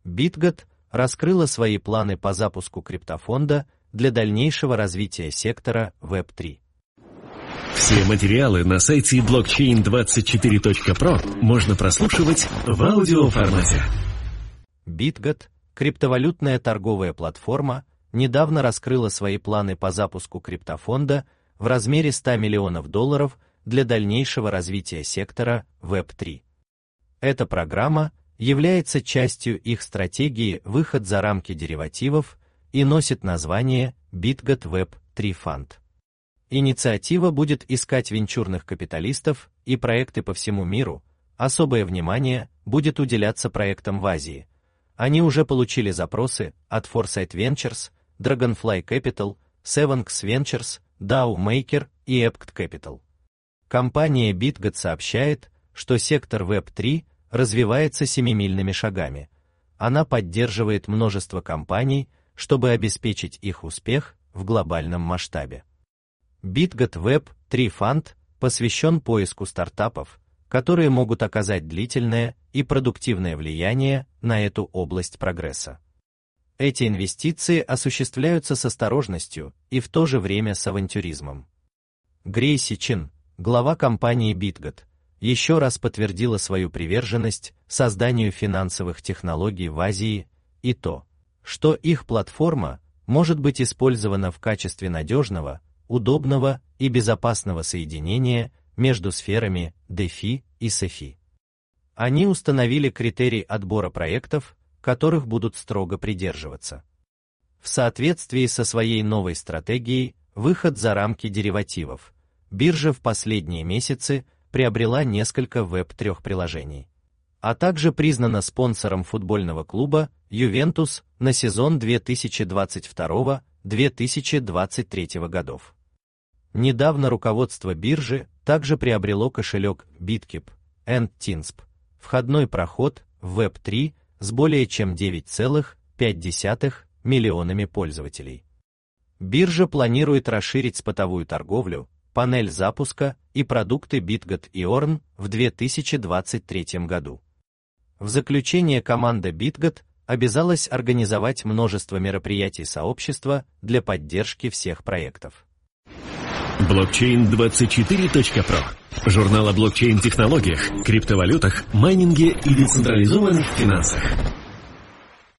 BitGet раскрыла свои планы по запуску криптофонда для дальнейшего развития сектора Web3. Все материалы на сайте blockchain24.pro можно прослушивать в аудиоформате. BitGet, криптовалютная торговая платформа, недавно раскрыла свои планы по запуску криптофонда в размере $100 миллионов для дальнейшего развития сектора Web3. Эта программа является частью их стратегии «Выход за рамки деривативов» и носит название BitGet Web3 Fund. Инициатива будет искать венчурных капиталистов и проекты по всему миру. Особое внимание будет уделяться проектам в Азии. Они уже получили запросы от Foresight Ventures, Dragonfly Capital, Sevenx Ventures, DAO Maker и Epct Capital. Компания BitGet сообщает, что сектор Web3 развивается семимильными шагами. Она поддерживает множество компаний, чтобы обеспечить их успех в глобальном масштабе. BitGet Web3 Fund посвящен поиску стартапов, которые могут оказать длительное и продуктивное влияние на эту область прогресса. Эти инвестиции осуществляются с осторожностью и в то же время с авантюризмом. Грейси Чин, глава компании BitGet, еще раз подтвердила свою приверженность созданию финансовых технологий в Азии и то, что их платформа может быть использована в качестве надежного, удобного и безопасного соединения между сферами DeFi и SeFi. Они установили критерий отбора проектов, которых будут строго придерживаться. В соответствии со своей новой стратегией «Выход за рамки деривативов», биржа в последние месяцы приобрела несколько Web3 приложений, а также признана спонсором футбольного клуба Juventus на сезон 2022-2023 годов. Недавно руководство биржи также приобрело кошелек BitKeep and Tinsp, входной проход в Web3 с более чем 9,5 миллионами пользователей. Биржа планирует расширить спотовую торговлю, панель запуска и продукты BitGet и Orn в 2023 году. В заключение команда BitGet обязалась организовать множество мероприятий сообщества для поддержки всех проектов. Blockchain24.pro – журнал о блокчейн-технологиях, криптовалютах, майнинге и децентрализованных финансах.